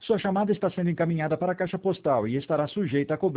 Sua chamada está sendo encaminhada para a caixa postal e estará sujeita a cobrança.